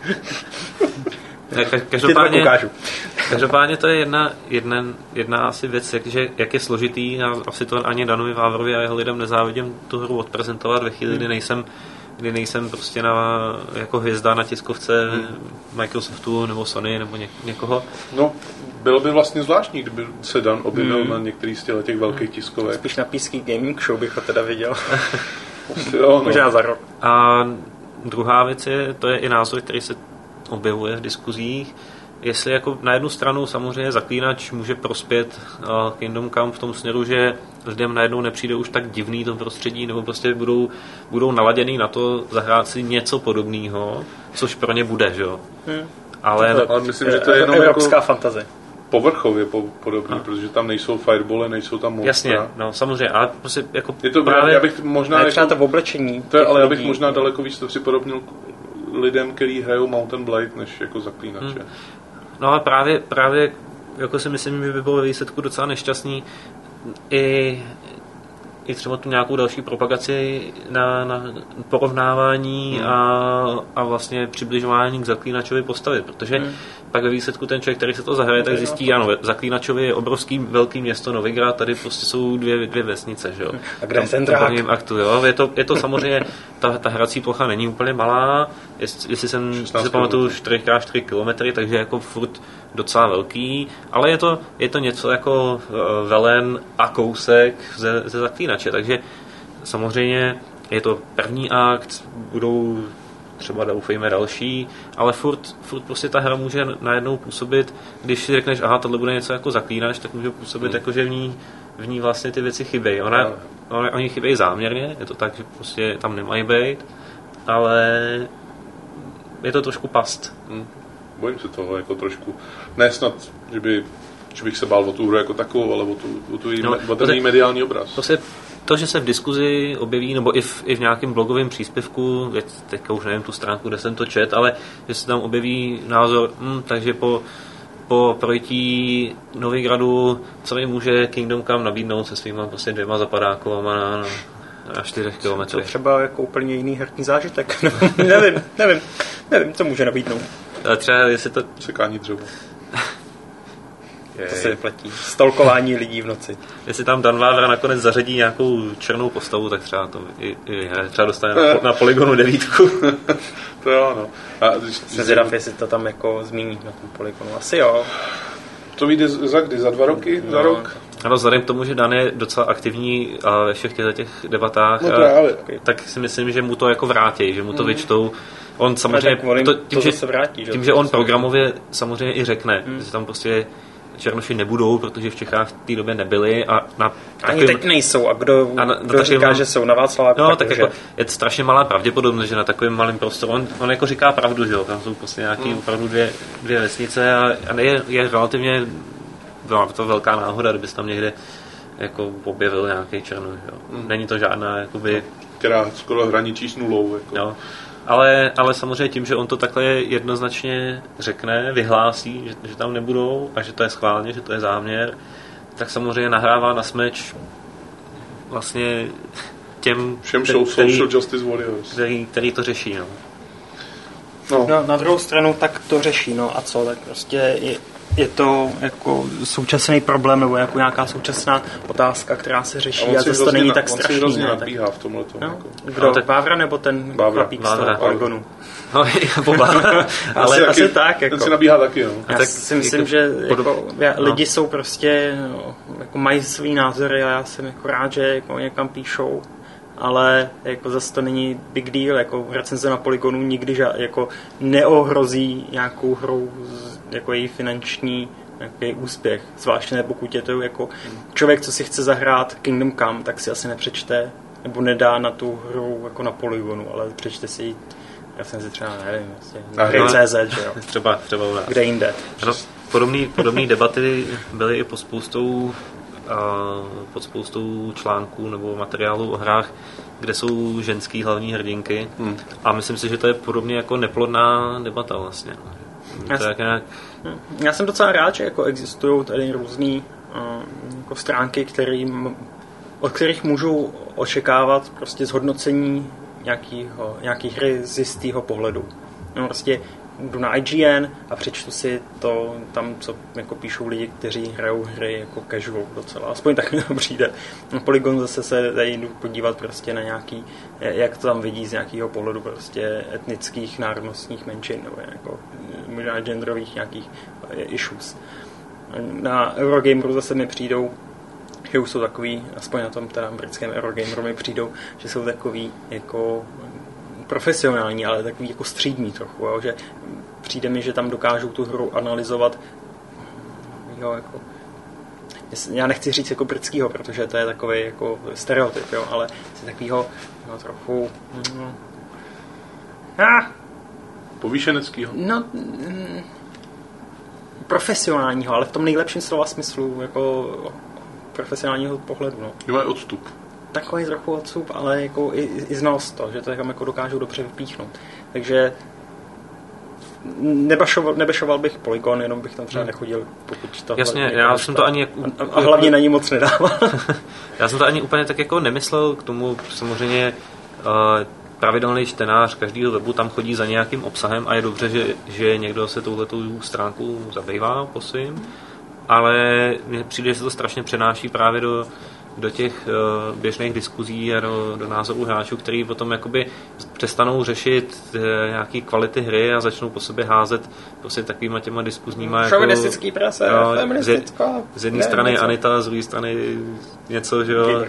Každopádně to je jedna asi věc, jak je složitý a asi to ani Danovi Vávrovi a jeho lidem nezávidím tu hru odprezentovat ve chvíli, kdy nejsem prostě jako hvězda na tiskovce Microsoftu nebo Sony nebo někoho. No, bylo by vlastně zvláštní, kdyby se Dan objevil na některý z těch velkých tiskovek. Spíš na PC Gaming Show bych ho teda viděl. Jo, možná za rok. A druhá věc to je i názor, který se objevuje v diskuzích, jestli jako na jednu stranu samozřejmě Zaklínač může prospět Kingdom Come v tom směru, že lidem najednou nepřijde už tak divný to prostředí, nebo prostě budou naladěný na to zahrát si něco podobného, což pro ně bude, že jo. Ale myslím, že to je jenom evropská jako fantazie. Povrchově podobný, protože tam nejsou firebally, nejsou tam monstra. Jasně, no samozřejmě, ale prostě jako je to právě, já bych možná třeba to v oblečení. To je, ale já bych možná daleko víc to připodobnil lidem, kteří hrajou Mountain Blade, než jako Zaklínače. No ale právě jako si myslím, že by bylo ve výsledku docela nešťastný i třeba tu nějakou další propagaci na porovnávání a vlastně přibližování k Zaklínačovi postavy, protože pak ve výsledku ten člověk, který se to zahraje, tak zjistí, ano, Zaklínačovi je obrovský velký město Novigrad, tady prostě jsou dvě vesnice, že jo. A kde je ten drák? Je to samozřejmě, ta hrací plocha není úplně malá, jestli jsem si pamatuju 4x4 kilometry, takže jako furt docela velký, ale je to něco jako velen a kousek ze Zaklínače, takže samozřejmě je to první akt, budou třeba doufejme další, ale furt prostě ta hra může najednou působit, když si řekneš, aha, tohle bude něco jako Zaklínač, tak může působit jako, že v ní vlastně ty věci chybějí. Oni chybějí záměrně, je to tak, že prostě tam nemají být, ale je to trošku past. Bojím se toho jako trošku. Ne snad, že bych se bál o tu hru jako takovou, ale o ten mediální obraz. To, že se v diskuzi objeví, nebo i v nějakém blogovém příspěvku, teďka už nevím tu stránku, kde jsem to čet, ale že se tam objeví názor, takže po projití Novigradu, co mi může Kingdom Come nabídnout se svýma prostě 2 zapadákovama na 4 kilometrech. To třeba jako úplně jiný herní zážitek. nevím, co může nabídnout. A třeba jestli to... Sekání dřevo. To se vyplatí. Stolkování lidí v noci. Jestli tam Dan Vávra nakonec zařadí nějakou černou postavu, tak třeba to třeba dostane na Polygonu 9. To jo, no. Jsem zvědav, jestli to tam jako zmíní na tom Polygonu. Asi jo. To vyjde za kdy? Za 2 roky? Za rok? Ano, vzhledem k tomu, že Dan je docela aktivní ve všech těch debatách, tak si myslím, že mu to jako vrátí, že mu to vyčtou. On samozřejmě, tím, že on programově samozřejmě i řekne, že tam prostě černoši nebudou, protože v Čechách v té době nebyli a ani teď nejsou a kdo říká, že jsou na Václaváku. No, tak jako je to strašně malá pravděpodobnost, že na takovém malém prostoru, on jako říká pravdu, že jo, tam jsou prostě nějaký opravdu dvě vesnice a je relativně to velká náhoda, kdybys tam někde jako objevil nějaký černoš, jo. Není to žádná jakoby... Která skoro hraničí s nulou. Jako. Jo. Ale samozřejmě tím, že on to takhle jednoznačně řekne, vyhlásí, že tam nebudou a že to je schválně, že to je záměr, tak samozřejmě nahrává na smeč vlastně těm, všem social justice warriors, který to řeší. No, na druhou stranu tak to řeší, no a co, tak prostě je to jako současný problém nebo jako nějaká současná otázka, která se řeší a zase to není tak strašný. On si nabíhá v tomhletom. No? Kdo? Tak Vávra nebo ten chlapík z toho Polygonu? No, ale asi tak. Jako. Ten si nabíhá taky, no. Já si myslím, že jako, lidi jsou prostě, jako mají svý názory a já jsem jako rád, že jako někam píšou, ale jako zase to není big deal, jako recenze na Polygonu nikdy jako neohrozí nějakou hrou jako její finanční nějaký úspěch, zvláště ne pokud je to jako člověk, co si chce zahrát Kingdom Come, tak si asi nepřečte nebo nedá na tu hru jako na Polygonu, ale přečte si ji, já jsem si třeba nevím, na CZ, že jo. Třeba u nás. Kde jinde. Podobné debaty byly i pod spoustou článků nebo materiálů o hrách, kde jsou ženský hlavní hrdinky a myslím si, že to je podobně jako neplodná debata vlastně. Já jsem docela rád, že jako existují tady různý jako stránky, od kterých můžu očekávat prostě zhodnocení nějaký hry z jistého pohledu. No, prostě jdu na IGN a přečtu si to tam, co jako píšou lidi, kteří hrajou hry jako casual docela. Aspoň tak mi to přijde. Na Polygon zase se tady jdu podívat prostě na nějaký, jak to tam vidí z nějakého pohledu prostě etnických, národnostních menšin nebo jako možná genderových nějakých issues. Na Eurogameru zase mi přijdou, že už jsou takový, aspoň na tom teda britském Eurogameru mi přijdou, že jsou takový jako profesionální, ale takový jako střídní trochu, jo, že přijde mi, že tam dokážou tu hru analyzovat jako, já nechci říct jako britskýho, protože to je takový jako stereotyp, jo, ale takovýho trochu povýšeneckýho. No, profesionálního, ale v tom nejlepším slova smyslu, jako profesionálního pohledu, no. Jo, je odstup. Takový trochu odstup, ale jako i znalost to, že to tam jako dokážou dobře vypíchnout. Takže nebešoval bych Polygon, jenom bych tam třeba nechodil, pokud to... Jasně, já jsem to ani... A hlavně na ní moc nedával. Já jsem to ani úplně tak jako nemyslel k tomu, samozřejmě pravidelný čtenář každého webu tam chodí za nějakým obsahem a je dobře, že někdo se touhletou stránku zabývá po svým, ale mně přijde, že se to strašně přenáší právě do těch běžných diskuzí a do názorů hráčů, který potom jakoby přestanou řešit nějaký kvality hry a začnou po sobě házet prostě takovýma těma diskuzníma šovinistický prase, feministická. Z jedné strany Anita, z druhé strany něco, že jo.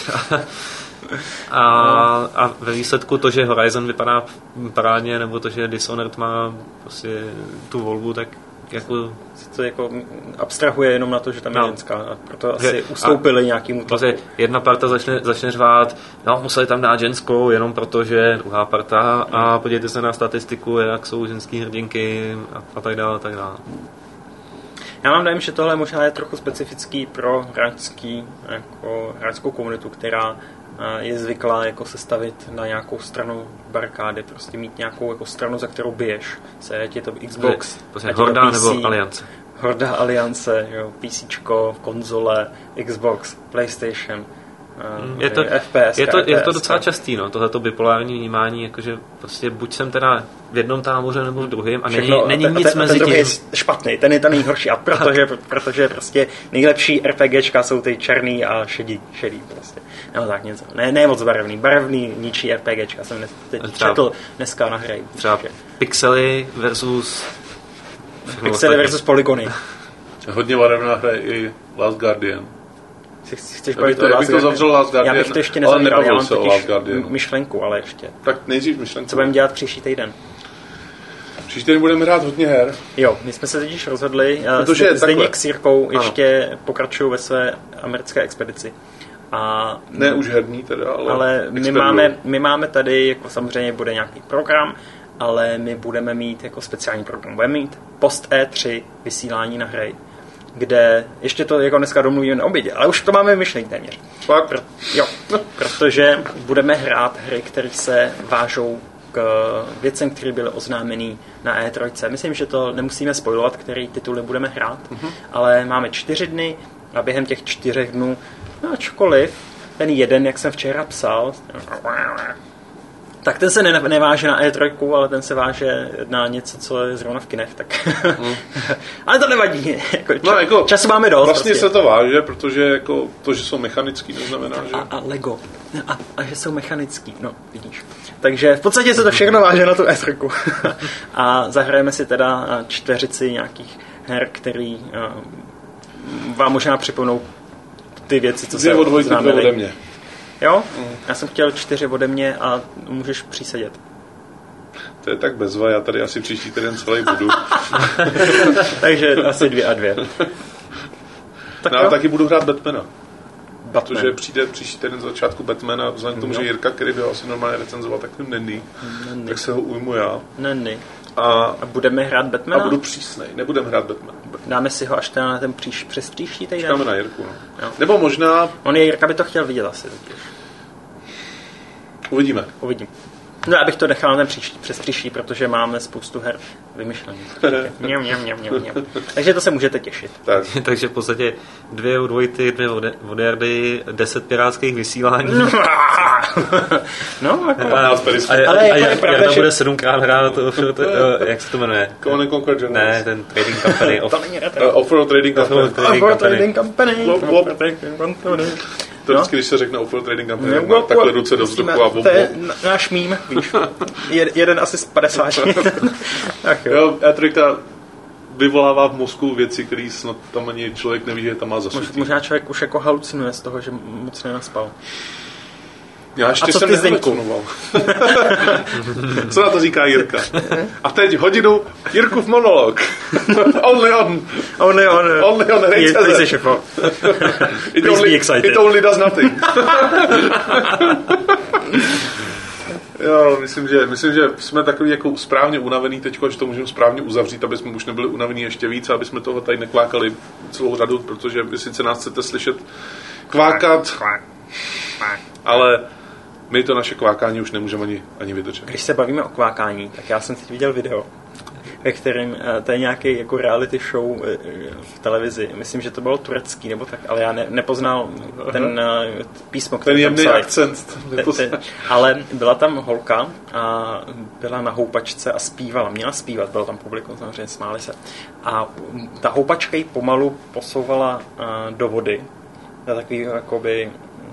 A ve výsledku to, že Horizon vypadá parádně, nebo to, že Dishonored má prostě tu volbu, tak jako... To jako abstrahuje jenom na to, že tam je ženská a proto asi ustoupili nějakýmu tlaku. Jedna parta začne řvát, no museli tam dát ženskou jenom proto, že druhá parta a podívejte se na statistiku, jak jsou ženský hrdinky a tak dále, tak dále. Já mám dojem, že tohle možná je trochu specifický pro hráčskou komunitu, která je zvyklá jako se stavit na nějakou stranu barikády, prostě mít nějakou jako stranu, za kterou biješ. Je to Xbox, Horda nebo Aliance. Horda, Aliance, PCčko, konzole, Xbox, PlayStation. FPS. Je to docela častý, no, tohleto bipolární vnímání, jakože prostě buď jsem teda v jednom táboře nebo v druhém a není nic mezi tím. Ten je špatný, ten je to nejhorší a protože prostě nejlepší RPGčka jsou ty černý a šedý prostě. No tak něco. Ne moc barevný ničí RPGčka jsem četl dneska na hře. Třeba pixely versus polygony. Hodně barevná hra i Last Guardian. Chceš bavit to Last Guardian? Já bych to ještě nezavíral, já mám totiž myšlenku, ale ještě. Tak nejdřív myšlenku. Co budeme dělat příští týden? Příští týden budeme hrát hodně her. Jo, my jsme se totiž rozhodli, Zdeněk s Jirkou ještě pokračují ve své americké expedici. A ne už herní teda, ale my máme tady, jako samozřejmě bude nějaký program, ale my budeme mít jako speciální program. Budeme mít post E3 vysílání na hry, kde ještě to jako dneska domluvíme na obědě, ale už to máme myšlený téměř. Protože budeme hrát hry, které se vážou k věcem, které byly oznámený na E3. Myslím, že to nemusíme spoilovat, který tituly budeme hrát, ale máme 4 dny a během těch 4 dnů, ačkoliv ten jeden, jak jsem včera psal, tak ten se neváže na E3, ale ten se váže na něco, co je zrovna v kinech, tak ale to nevadí. Času máme dost. Vlastně prostě. Se to váže, protože jako to, že jsou mechanický, neznamená, že... A Lego. A že jsou mechanický, no vidíš. Takže v podstatě se to všechno váže na tu E3. A zahrajeme si teda 4 nějakých her, který vám možná připomnou ty věci, co se známili. Ode mě. Jo? Já jsem chtěl 4 ode mě a můžeš přísedět. To je tak bezva, já tady asi příští týden celý budu. Takže asi 2 a 2. Tak já taky budu hrát Batmana. Protože přijde příští týden z začátku Batmana, vzhledem k tomu, že Jirka, který by ho asi normálně recenzoval, tak není. Tak se ho ujmu já. Není. A budeme hrát Batmana? A budu přísnej, nebudeme hrát Batmana. Dáme si ho až na ten přes příští týden? Čekáme na Jirku, no. Nebo možná... Jirka by to chtěl vidět asi. Uvidíme. No, abych to nechal na ten přes příští, protože máme spoustu her vymyšlených. Takže to se můžete těšit. Tak. Takže v podstatě 2 dvojty, 2 vodardy, 10 pirátských vysílání. No, jako... Ale Jarda bude 7krát hrát, jak se to jmenuje? Command & Conquer Generals. Ne, ten Trading Company. Offroad Trading Company. To vždycky, když se řekne Offroad Trading Company, má takhle ruce do vzduchu a to je náš mím, víš. Jeden asi z 50. Jo, E3 vyvolává v mozku věci, které snad tam ani člověk neví, že tam má zasvětí. Možná člověk už jako halucinuje z toho, že moc nenaspal. Já ještě jsem nehalucinoval. Co na to říká Jirka? A teď hodinu Jirkův monolog. Only on, hejte se. It only does nothing. Jo, myslím, že jsme takový jako správně unavený teďko, že to můžeme správně uzavřít, aby jsme už nebyli unavení ještě víc, aby jsme toho tady nekvákali celou řadu, protože vy sice nás chcete slyšet kvákat, ale my to naše kvákání už nemůžeme ani vydržet. Když se bavíme o kvákání, tak já jsem teď viděl video, ve kterém to je nějaký jako reality show v televizi. Myslím, že to bylo turecký nebo tak, ale já nepoznal ten písmo, který ten jemný akcent. Ale byla tam holka a byla na houpačce a zpívala. Měla zpívat, bylo tam publikum, samozřejmě smáli se. A ta houpačka ji pomalu posouvala do vody. Na takový jakoby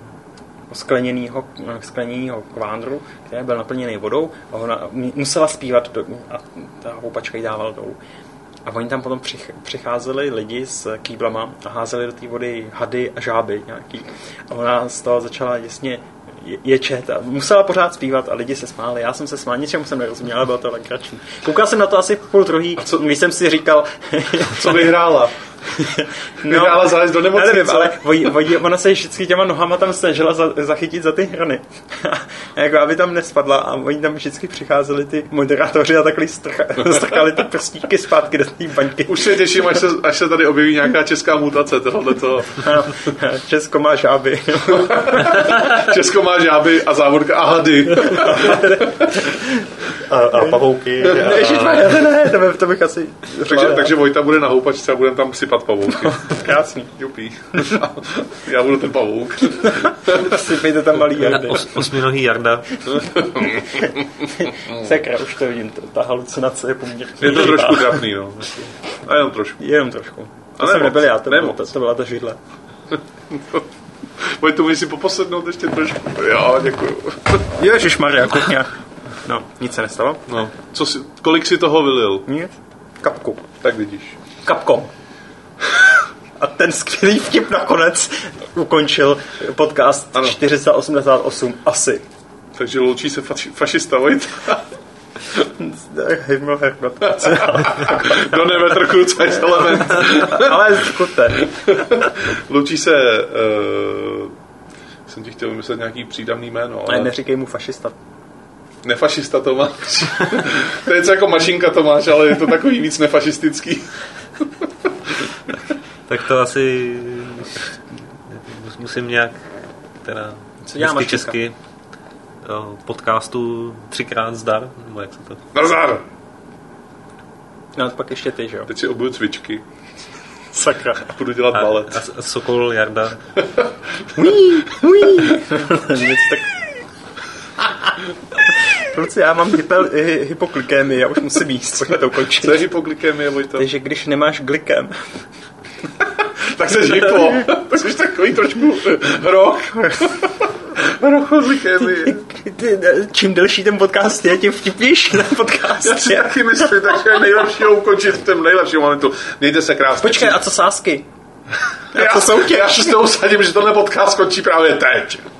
skleněného kvándru, který byl naplněný vodou a ona musela zpívat a ta houpačka jí dávala dolů. A oni tam potom přicházeli lidi s kýblama a házeli do té vody hady a žáby nějaký. A ona z toho začala jasně ječet a musela pořád zpívat a lidi se smáli. Já jsem se smál, ničemu jsem nerozuměl, ale bylo to legrační. Koukal jsem na to asi v 2:30, když jsem si říkal... Co vyhrála? Vyhrála zájezd do nemocnice. Nevím, ale ona se vždycky těma nohama tam snažila zachytit za ty hrany. Jako aby tam nespadla a oni tam vždycky přicházeli ty moderátoři a takhle strkali ty prstíky zpátky do té baňky. Už se těším, až se tady objeví nějaká česká mutace tohoto. Česko má žáby. Česko má žáby a závodka a hady. A pavouky. Ne, to bych asi... Takže Vojta bude na houpačce a budeme tam sypat pavouky. Krásný. Jupí. Já budu ten pavouk. Sypejte tam malý Jardy. Osminohý Jarda. Sakra, už to vidím. Ta halucinace je poměrně... Je to trošku trapný, no. A jenom trošku. Jenom trošku. To jsem nebyl já, to byla ta židle. Vojtu, můžeš si poposednout ještě trošku. Jo, děkuju. Ježišmarja, kuchňa. No, nic se nestalo. No, kolik si toho vylil? Nic. Kapku. Tak vidíš. Kapkom. A ten skvělý vtip nakonec ukončil podcast ano. 488 asi. Takže loučí se fašista Vojta. Do nemetr krucaj element. Ale zkuste. Loučí se... jsem ti chtěl vymyslet nějaký přídavný jméno. Ale neříkej mu fašista. Nefašista Tomáš. To je co jako mašinka Tomáš, ale je to takový víc nefašistický. Tak to asi musím nějak teda hezky česky podcastu 3x zdar, nebo jak se to... Nazdar! No, pak ještě ty, že jo? Teď si obuju cvičky. Sakra. A budu dělat balet. A Sokol Jarda. Něco tak... Proč já mám hypoglykémii, já už musím jíst, pojďme to ukončit. Co je hypoglykémie, Vojto? Takže když nemáš glykem... tak jsi hypo. Tak jsi takový trošku Hrochoglykémie. Čím delší ten podcast je, tím vtipnější ten podcast je. Já si taky myslím, takže je nejlepší ho ukončit v tom nejlepším momentu. Mějte se krásně. Počkej, a co sásky? Já se s tou usadím, že tenhle podcast skončí právě teď.